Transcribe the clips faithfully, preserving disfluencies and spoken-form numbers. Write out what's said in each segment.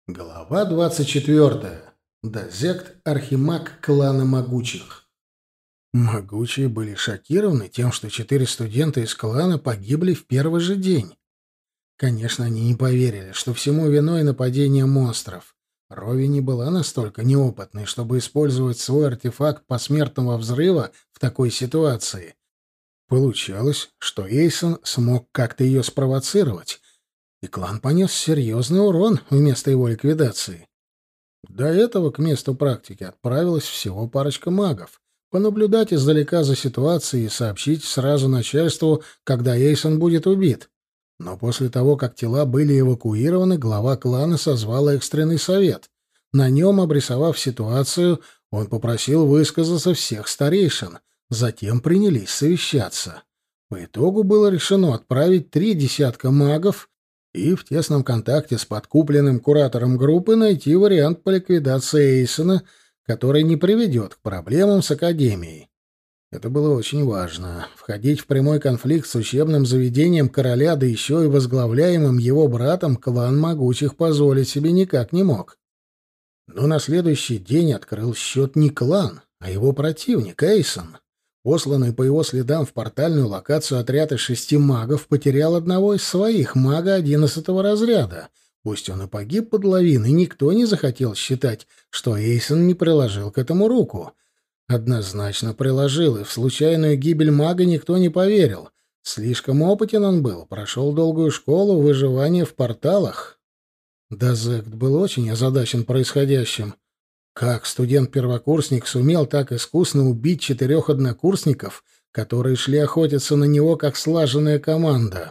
Глава двадцать четвертая. Дозект Архимаг клана Могучих. Могучие были шокированы тем, что четыре студента из клана погибли в первый же день. Конечно, они не поверили, что всему виной нападение монстров. Рови не была настолько неопытной, чтобы использовать свой артефакт посмертного взрыва в такой ситуации. Получалось, что Эйсон смог как-то ее спровоцировать, и клан понес серьезный урон вместо его ликвидации. До этого к месту практики отправилась всего парочка магов, понаблюдать издалека за ситуацией и сообщить сразу начальству, когда Эйсон будет убит. Но после того, как тела были эвакуированы, глава клана созвал экстренный совет. На нем, обрисовав ситуацию, он попросил высказаться всех старейшин. Затем принялись совещаться. По итогу было решено отправить три десятка магов и в тесном контакте с подкупленным куратором группы найти вариант по ликвидации Эйсона, который не приведет к проблемам с Академией. Это было очень важно. Входить в прямой конфликт с учебным заведением короля, да еще и возглавляемым его братом, клан Могучих позволить себе никак не мог. Но на следующий день открыл счет не клан, а его противник, Эйсон. Посланный по его следам в портальную локацию отряд из шести магов потерял одного из своих, мага одиннадцатого разряда. Пусть он и погиб под лавиной, никто не захотел считать, что Эйсон не приложил к этому руку. Однозначно приложил, и в случайную гибель мага никто не поверил. Слишком опытен он был, прошел долгую школу выживания в порталах. Дозект был очень озадачен происходящим. Как студент-первокурсник сумел так искусно убить четырех однокурсников, которые шли охотиться на него как слаженная команда?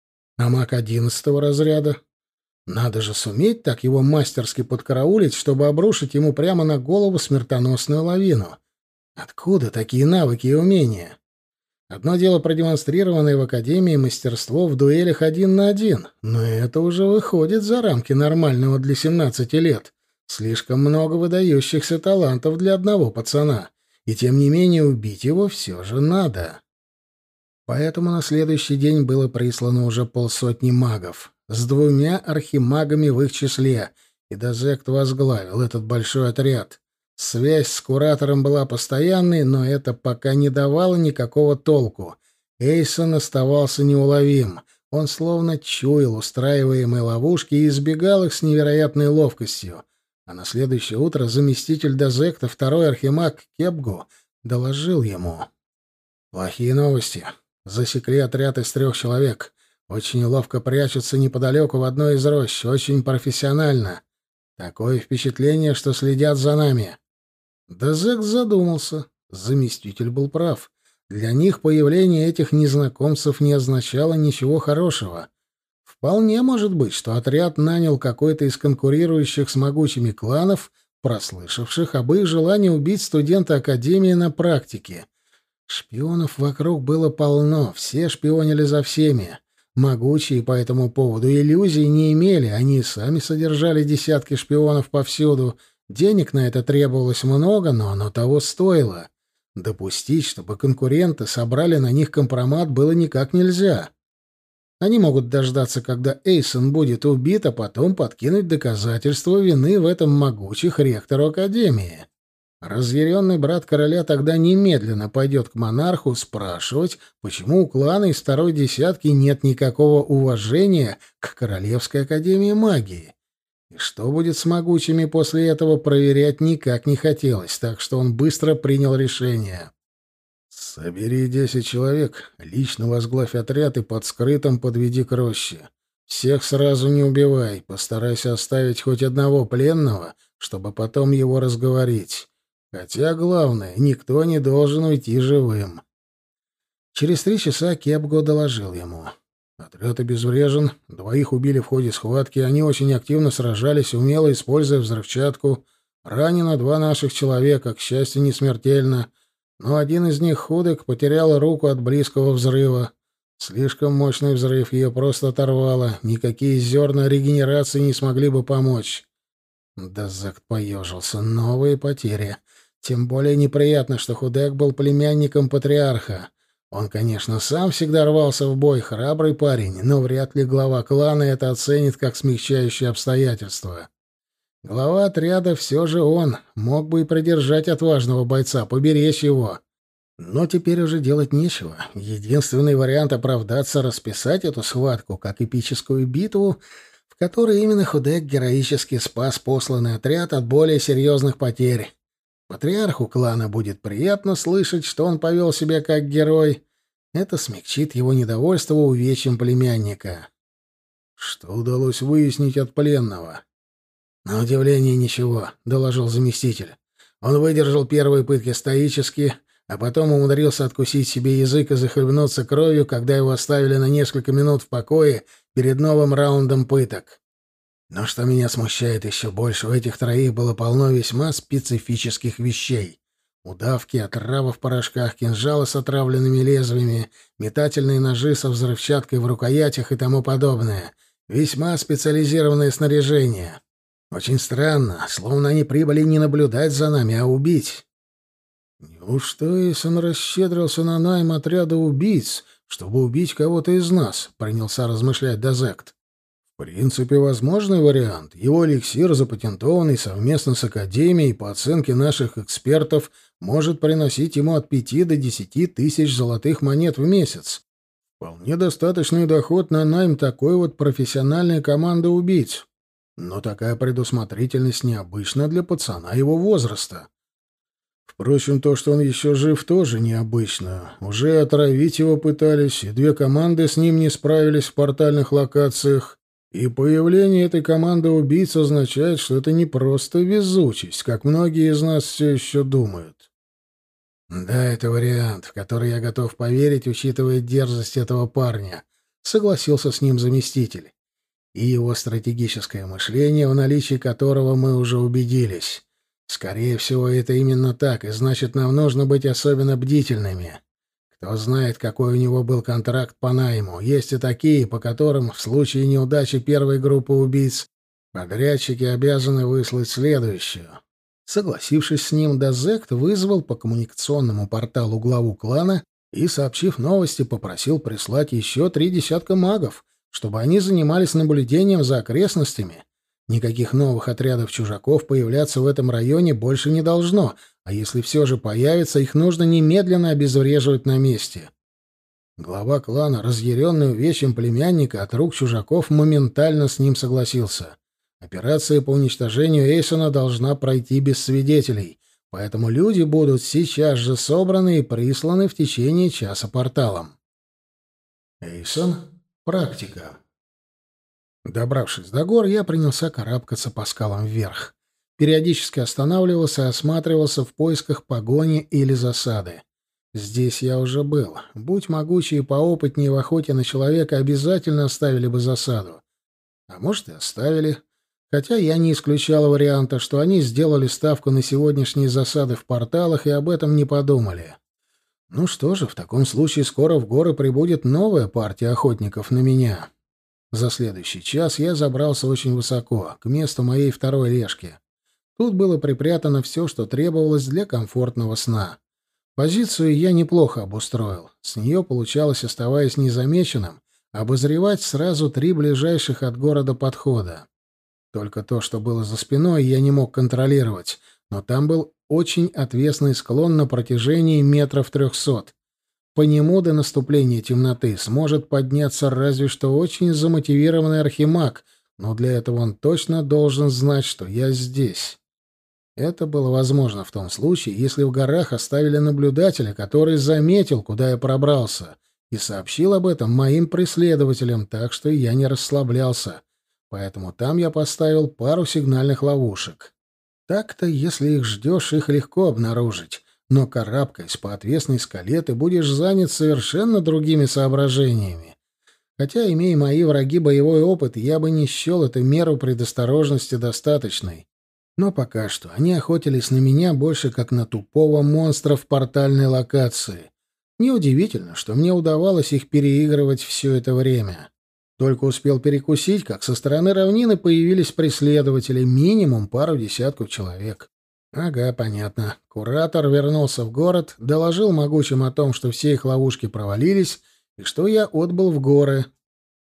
А маг одиннадцатого разряда? Надо же суметь так его мастерски подкараулить, чтобы обрушить ему прямо на голову смертоносную лавину. Откуда такие навыки и умения? Одно дело продемонстрированное в Академии мастерство в дуэлях один на один, но это уже выходит за рамки нормального для семнадцати лет. Слишком много выдающихся талантов для одного пацана, и тем не менее убить его все же надо. Поэтому на следующий день было прислано уже полсотни магов, с двумя архимагами в их числе, и Дозект возглавил этот большой отряд. Связь с куратором была постоянной, но это пока не давало никакого толку. Эйсон оставался неуловим. Он словно чуял устраиваемые ловушки и избегал их с невероятной ловкостью. А на следующее утро заместитель Дозекта, второй архимаг Кепгу, доложил ему. «Плохие новости. Засекли отряд из трех человек. Очень ловко прячутся неподалеку в одной из рощ. Очень профессионально. Такое впечатление, что следят за нами». Дозект задумался. Заместитель был прав. Для них появление этих незнакомцев не означало ничего хорошего. Вполне может быть, что отряд нанял какой-то из конкурирующих с могучими кланов, прослышавших об их желании убить студента Академии на практике. Шпионов вокруг было полно, все шпионили за всеми. Могучие по этому поводу иллюзий не имели, они и сами содержали десятки шпионов повсюду. Денег на это требовалось много, но оно того стоило. Допустить, чтобы конкуренты собрали на них компромат, было никак нельзя. Они могут дождаться, когда Эйсон будет убит, а потом подкинуть доказательства вины в этом могучих ректору Академии. Разъяренный брат короля тогда немедленно пойдет к монарху спрашивать, почему у клана из второй десятки нет никакого уважения к Королевской Академии Магии. И что будет с могучими после этого, проверять никак не хотелось, так что он быстро принял решение. «Собери десять человек, лично возглавь отряд и под скрытым подведи к роще. Всех сразу не убивай, постарайся оставить хоть одного пленного, чтобы потом его разговорить. Хотя, главное, никто не должен уйти живым». Через три часа Кепго доложил ему. Отряд обезврежен, двоих убили в ходе схватки, они очень активно сражались, умело используя взрывчатку. Ранено два наших человека, к счастью, не смертельно. Но один из них, худок, потерял руку от близкого взрыва. Слишком мощный взрыв, ее просто оторвало. Никакие зерна регенерации не смогли бы помочь. Дозект поежился. Новые потери. Тем более неприятно, что Худек был племянником патриарха. Он, конечно, сам всегда рвался в бой, храбрый парень, но вряд ли глава клана это оценит как смягчающее обстоятельство. Глава отряда все же он, мог бы и продержать отважного бойца, поберечь его. Но теперь уже делать нечего. Единственный вариант оправдаться — расписать эту схватку как эпическую битву, в которой именно Худек героически спас посланный отряд от более серьезных потерь. Патриарху клана будет приятно слышать, что он повел себя как герой. Это смягчит его недовольство увечьем племянника. Что удалось выяснить от пленного? На удивление ничего, — доложил заместитель. Он выдержал первые пытки стоически, а потом умудрился откусить себе язык и захлебнуться кровью, когда его оставили на несколько минут в покое перед новым раундом пыток. Но что меня смущает еще больше, у этих троих было полно весьма специфических вещей. Удавки, отравы в порошках, кинжалы с отравленными лезвиями, метательные ножи со взрывчаткой в рукоятях и тому подобное. Весьма специализированное снаряжение. Очень странно, словно они прибыли не наблюдать за нами, а убить. Неужто Эйсон расщедрился на найм отряда убийц, чтобы убить кого-то из нас? Принялся размышлять Дозект. В принципе, возможный вариант. Его эликсир, запатентованный совместно с Академией, по оценке наших экспертов, может приносить ему от пяти до десяти тысяч золотых монет в месяц. Вполне достаточный доход на найм такой вот профессиональной команды убийц. Но такая предусмотрительность необычна для пацана его возраста. Впрочем, то, что он еще жив, тоже необычно. Уже отравить его пытались, и две команды с ним не справились в портальных локациях. И появление этой команды убийц означает, что это не просто везучесть, как многие из нас все еще думают. Да, это вариант, в который я готов поверить, учитывая дерзость этого парня, — согласился с ним заместитель. И его стратегическое мышление, в наличии которого мы уже убедились. Скорее всего, это именно так, и значит, нам нужно быть особенно бдительными. Кто знает, какой у него был контракт по найму. Есть и такие, по которым в случае неудачи первой группы убийц подрядчики обязаны выслать следующую. Согласившись с ним, Дозект вызвал по коммуникационному порталу главу клана и, сообщив новости, попросил прислать еще три десятка магов, чтобы они занимались наблюдением за окрестностями. Никаких новых отрядов чужаков появляться в этом районе больше не должно, а если все же появится, их нужно немедленно обезвреживать на месте. Глава клана, разъяренный увечьем племянника от рук чужаков, моментально с ним согласился. Операция по уничтожению Эйсона должна пройти без свидетелей, поэтому люди будут сейчас же собраны и присланы в течение часа порталом. Эйсон. Практика. Добравшись до гор, я принялся карабкаться по скалам вверх. Периодически останавливался и осматривался в поисках погони или засады. Здесь я уже был. Будь могучие поопытнее в охоте на человека, обязательно оставили бы засаду. А может, и оставили. Хотя я не исключал варианта, что они сделали ставку на сегодняшние засады в порталах и об этом не подумали. Ну что же, в таком случае скоро в горы прибудет новая партия охотников на меня. За следующий час я забрался очень высоко, к месту моей второй лежки. Тут было припрятано все, что требовалось для комфортного сна. Позицию я неплохо обустроил. С нее получалось, оставаясь незамеченным, обозревать сразу три ближайших от города подхода. Только то, что было за спиной, я не мог контролировать, но там был очень отвесный склон на протяжении метров трехсот. По нему до наступления темноты сможет подняться разве что очень замотивированный архимаг, но для этого он точно должен знать, что я здесь. Это было возможно в том случае, если в горах оставили наблюдателя, который заметил, куда я пробрался, и сообщил об этом моим преследователям, так что я не расслаблялся. Поэтому там я поставил пару сигнальных ловушек. Так-то, если их ждешь, их легко обнаружить. Но карабкаясь по отвесной скале, ты будешь занят совершенно другими соображениями. Хотя, имея мои враги боевой опыт, я бы не счел эту меру предосторожности достаточной. Но пока что они охотились на меня больше как на тупого монстра в портальной локации. Неудивительно, что мне удавалось их переигрывать все это время. Только успел перекусить, как со стороны равнины появились преследователи, минимум пару десятков человек. Ага, понятно. Куратор вернулся в город, доложил могучим о том, что все их ловушки провалились и что я отбыл в горы.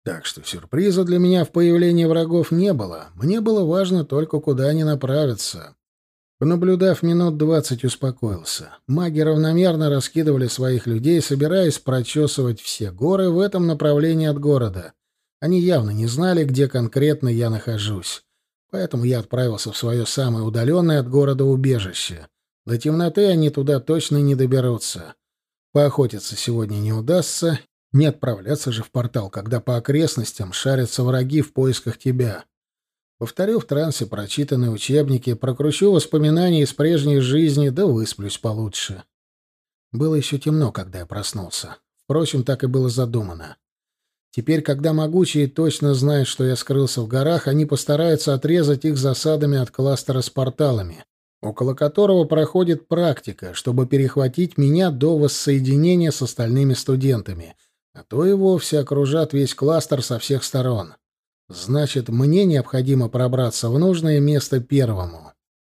Так что сюрприза для меня в появлении врагов не было. Мне было важно только, куда они направятся. Понаблюдав минут двадцать, успокоился. Маги равномерно раскидывали своих людей, собираясь прочесывать все горы в этом направлении от города. Они явно не знали, где конкретно я нахожусь. Поэтому я отправился в свое самое удаленное от города убежище. До темноты они туда точно не доберутся. Поохотиться сегодня не удастся. Не отправляться же в портал, когда по окрестностям шарятся враги в поисках тебя. Повторю в трансе прочитанные учебники, прокручу воспоминания из прежней жизни, да высплюсь получше. Было еще темно, когда я проснулся. Впрочем, так и было задумано. Теперь, когда могучие точно знают, что я скрылся в горах, они постараются отрезать их засадами от кластера с порталами, около которого проходит практика, чтобы перехватить меня до воссоединения с остальными студентами, а то и вовсе окружат весь кластер со всех сторон. Значит, мне необходимо пробраться в нужное место первому.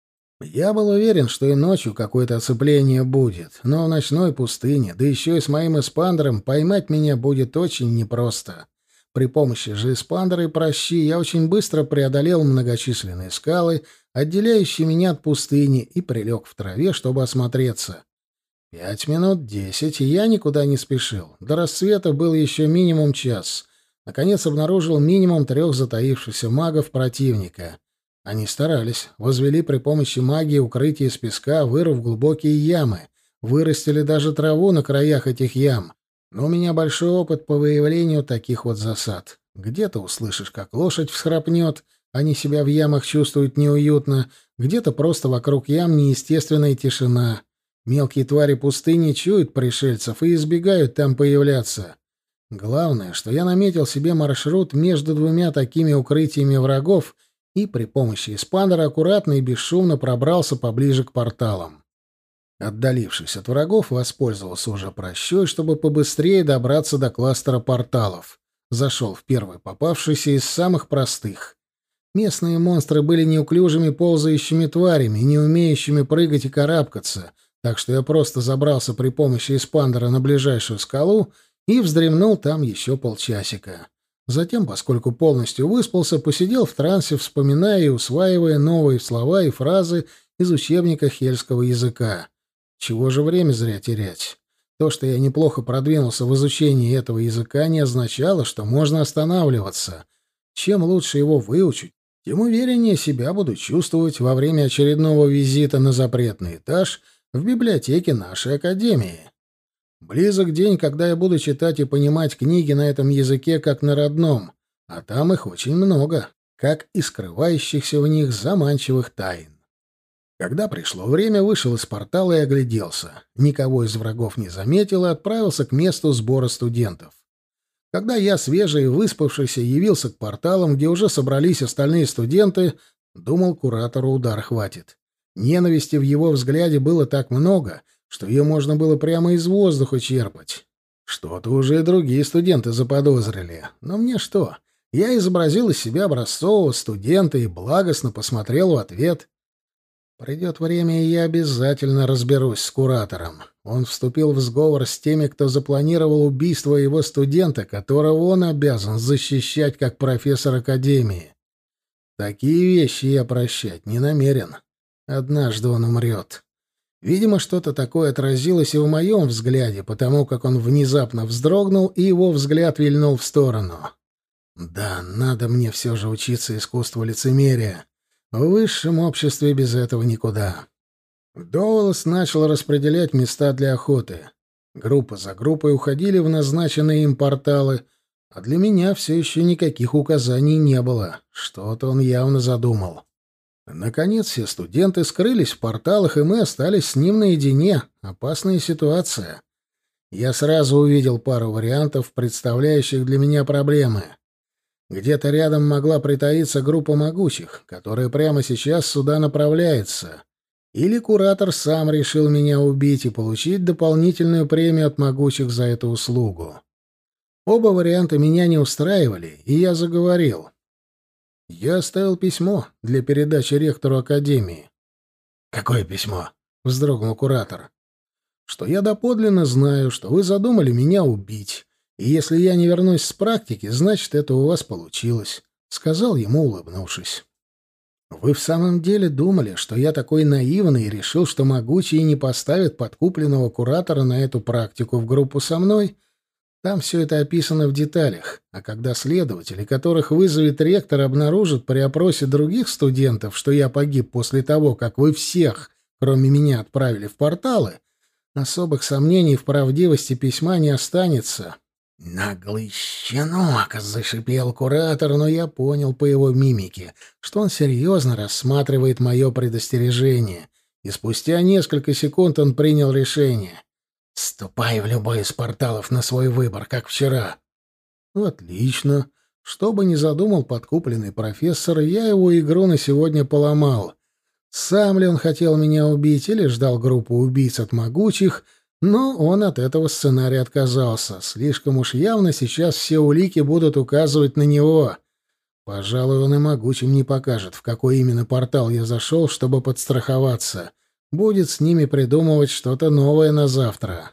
Я был уверен, что и ночью какое-то оцепление будет, но в ночной пустыне, да еще и с моим эспандером, поймать меня будет очень непросто. При помощи же эспандера и пращи я очень быстро преодолел многочисленные скалы, отделяющие меня от пустыни, и прилег в траве, чтобы осмотреться. Пять минут, десять, и я никуда не спешил. До рассвета был еще минимум час. Наконец обнаружил минимум трех затаившихся магов противника. Они старались, возвели при помощи магии укрытие из песка, вырыв глубокие ямы, вырастили даже траву на краях этих ям. Но у меня большой опыт по выявлению таких вот засад. Где-то услышишь, как лошадь всхрапнет, они себя в ямах чувствуют неуютно, где-то просто вокруг ям неестественная тишина. Мелкие твари пустыни чуют пришельцев и избегают там появляться. Главное, что я наметил себе маршрут между двумя такими укрытиями врагов и при помощи эспандера аккуратно и бесшумно пробрался поближе к порталам. Отдалившись от врагов, воспользовался уже прощой, чтобы побыстрее добраться до кластера порталов. Зашел в первый попавшийся из самых простых. Местные монстры были неуклюжими ползающими тварями, не умеющими прыгать и карабкаться, так что я просто забрался при помощи эспандера на ближайшую скалу и вздремнул там еще полчасика. Затем, поскольку полностью выспался, посидел в трансе, вспоминая и усваивая новые слова и фразы из учебника хельского языка. Чего же время зря терять? То, что я неплохо продвинулся в изучении этого языка, не означало, что можно останавливаться. Чем лучше его выучить, тем увереннее себя буду чувствовать во время очередного визита на запретный этаж в библиотеке нашей академии. Близок день, когда я буду читать и понимать книги на этом языке как на родном, а там их очень много, как и скрывающихся в них заманчивых тайн. Когда пришло время, вышел из портала и огляделся. Никого из врагов не заметил и отправился к месту сбора студентов. Когда я, свежий и выспавшийся, явился к порталам, где уже собрались остальные студенты, думал, куратору удар хватит. Ненависти в его взгляде было так много, что ее можно было прямо из воздуха черпать. Что-то уже и другие студенты заподозрили. Но мне что? Я изобразил из себя образцового студента и благостно посмотрел в ответ. Придет время, и я обязательно разберусь с куратором. Он вступил в сговор с теми, кто запланировал убийство его студента, которого он обязан защищать как профессор академии. Такие вещи я прощать не намерен. Однажды он умрет. Видимо, что-то такое отразилось и в моем взгляде, потому как он внезапно вздрогнул, и его взгляд вильнул в сторону. Да, надо мне все же учиться искусству лицемерия. В высшем обществе без этого никуда. Доуэлс начал распределять места для охоты. Группа за группой уходили в назначенные им порталы, а для меня все еще никаких указаний не было. Что-то он явно задумал. Наконец все студенты скрылись в порталах, и мы остались с ним наедине. Опасная ситуация. Я сразу увидел пару вариантов, представляющих для меня проблемы. Где-то рядом могла притаиться группа могучих, которая прямо сейчас сюда направляется. Или куратор сам решил меня убить и получить дополнительную премию от могучих за эту услугу. Оба варианта меня не устраивали, и я заговорил. Я оставил письмо для передачи ректору академии. «Какое письмо?» — вздрогнул куратор. «Что я доподлинно знаю, что вы задумали меня убить, И если я не вернусь с практики, значит, это у вас получилось», — сказал ему, улыбнувшись. «Вы в самом деле думали, что я такой наивный и решил, что могучие не поставят подкупленного куратора на эту практику в группу со мной? Там все это описано в деталях, а когда следователи, которых вызовет ректор, обнаружат при опросе других студентов, что я погиб после того, как вы всех, кроме меня, отправили в порталы, особых сомнений в правдивости письма не останется». «Наглый щенок!» — зашипел куратор, но я понял по его мимике, что он серьезно рассматривает мое предостережение, и спустя несколько секунд он принял решение. «Ступай в любой из порталов на свой выбор, как вчера». «Отлично. Что бы ни задумал подкупленный профессор, я его игру на сегодня поломал. Сам ли он хотел меня убить или ждал группу убийц от могучих, но он от этого сценария отказался. Слишком уж явно сейчас все улики будут указывать на него. Пожалуй, он и могучим не покажет, в какой именно портал я зашел, чтобы подстраховаться. Будет с ними придумывать что-то новое на завтра.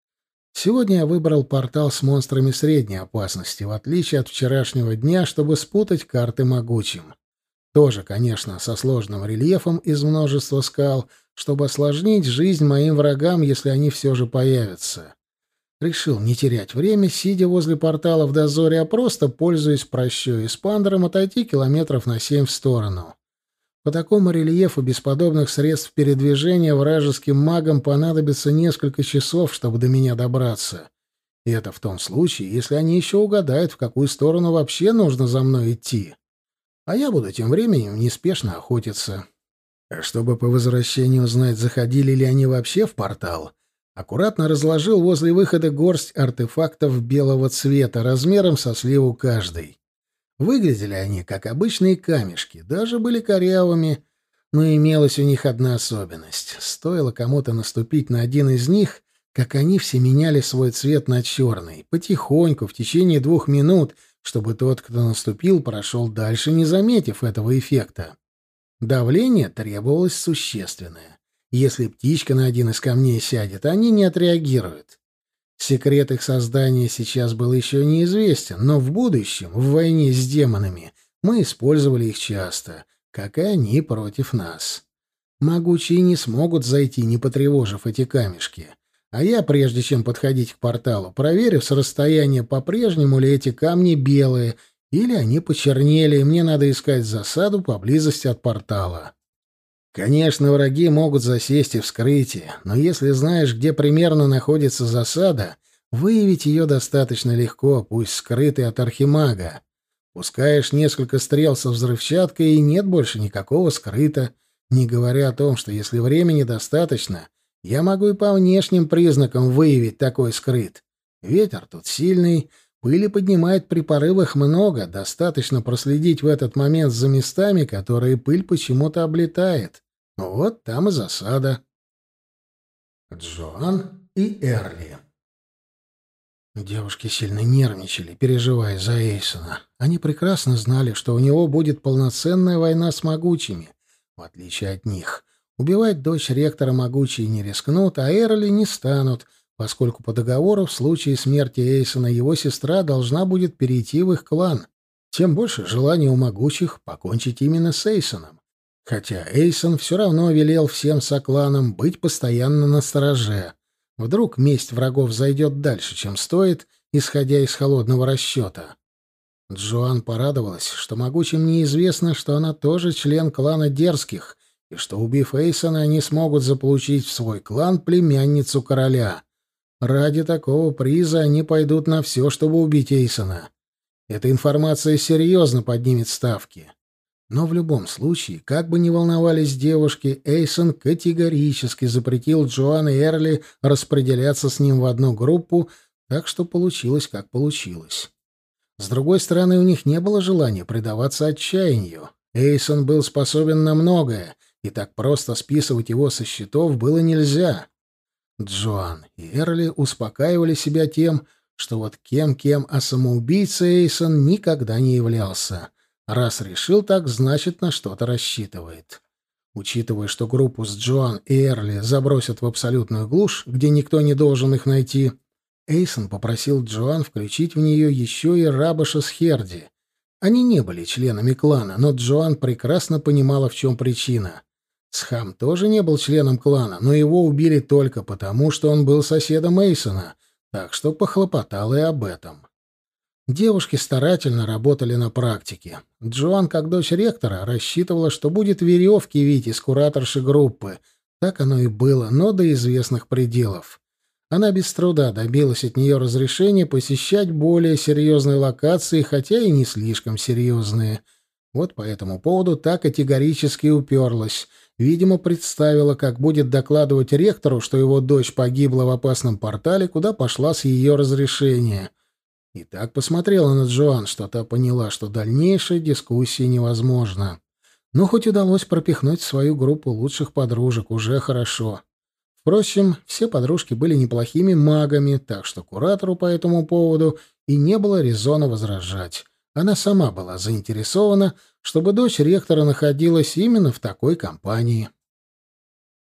Сегодня я выбрал портал с монстрами средней опасности, в отличие от вчерашнего дня, чтобы спутать карты могучим. Тоже, конечно, со сложным рельефом из множества скал, чтобы осложнить жизнь моим врагам, если они все же появятся. Решил не терять время, сидя возле портала в дозоре, а просто, пользуясь прощой и спандером, отойти километров на семь в сторону. По такому рельефу без подобных средств передвижения вражеским магам понадобится несколько часов, чтобы до меня добраться. И это в том случае, если они еще угадают, в какую сторону вообще нужно за мной идти. А я буду тем временем неспешно охотиться. Чтобы по возвращении узнать, заходили ли они вообще в портал, аккуратно разложил возле выхода горсть артефактов белого цвета, размером со сливу каждый. Выглядели они, как обычные камешки, даже были корявыми, но имелась у них одна особенность. Стоило кому-то наступить на один из них, как они все меняли свой цвет на черный, потихоньку, в течение двух минут, чтобы тот, кто наступил, прошел дальше, не заметив этого эффекта. Давление требовалось существенное. Если птичка на один из камней сядет, они не отреагируют. Секрет их создания сейчас был еще неизвестен, но в будущем, в войне с демонами, мы использовали их часто, как и они против нас. Могучие не смогут зайти, не потревожив эти камешки. А я, прежде чем подходить к порталу, проверю с расстояния, по-прежнему ли эти камни белые, или они почернели, и мне надо искать засаду поблизости от портала. Конечно, враги могут засесть и вскрытие, но если знаешь, где примерно находится засада, выявить ее достаточно легко, пусть скрытой от архимага. Пускаешь несколько стрел со взрывчаткой, и нет больше никакого скрыта, не говоря о том, что если времени достаточно, я могу и по внешним признакам выявить такой скрыт. Ветер тут сильный, пыли поднимает при порывах много, достаточно проследить в этот момент за местами, которые пыль почему-то облетает. Вот там и засада. Джоан и Эрли. Девушки сильно нервничали, переживая за Эйсона. Они прекрасно знали, что у него будет полноценная война с могучими, в отличие от них. Убивать дочь ректора могучие не рискнут, а Эрли не станут, поскольку по договору в случае смерти Эйсона его сестра должна будет перейти в их клан. Тем больше желания у могучих покончить именно с Эйсоном. Хотя Эйсон все равно велел всем сокланам быть постоянно настороже. Вдруг месть врагов зайдет дальше, чем стоит, исходя из холодного расчета. Джоан порадовалась, что могучим неизвестно, что она тоже член клана Дерзких, и что, убив Эйсона, они смогут заполучить в свой клан племянницу короля. Ради такого приза они пойдут на все, чтобы убить Эйсона. Эта информация серьезно поднимет ставки. Но в любом случае, как бы ни волновались девушки, Эйсон категорически запретил Джоан и Эрли распределяться с ним в одну группу, так что получилось, как получилось. С другой стороны, у них не было желания предаваться отчаянию. Эйсон был способен на многое, и так просто списывать его со счетов было нельзя. Джоан и Эрли успокаивали себя тем, что вот кем-кем, а самоубийцей Эйсон никогда не являлся. Раз решил так, значит, на что-то рассчитывает. Учитывая, что группу с Джоан и Эрли забросят в абсолютную глушь, где никто не должен их найти, Эйсон попросил Джоан включить в нее еще и Рабаша с Херди. Они не были членами клана, но Джоан прекрасно понимала, в чем причина. Схам тоже не был членом клана, но его убили только потому, что он был соседом Эйсона, так что похлопотал и об этом. Девушки старательно работали на практике. Джоан, как дочь ректора, рассчитывала, что будет веревки вить из кураторши группы. Так оно и было, но до известных пределов. Она без труда добилась от нее разрешения посещать более серьезные локации, хотя и не слишком серьезные. Вот по этому поводу так категорически уперлась. Видимо, представила, как будет докладывать ректору, что его дочь погибла в опасном портале, куда пошла с ее разрешения. И так посмотрела на Джоан, что та поняла, что дальнейшая дискуссия невозможна. Но хоть удалось пропихнуть в свою группу лучших подружек, уже хорошо. Впрочем, все подружки были неплохими магами, так что куратору по этому поводу и не было резона возражать. Она сама была заинтересована, чтобы дочь ректора находилась именно в такой компании.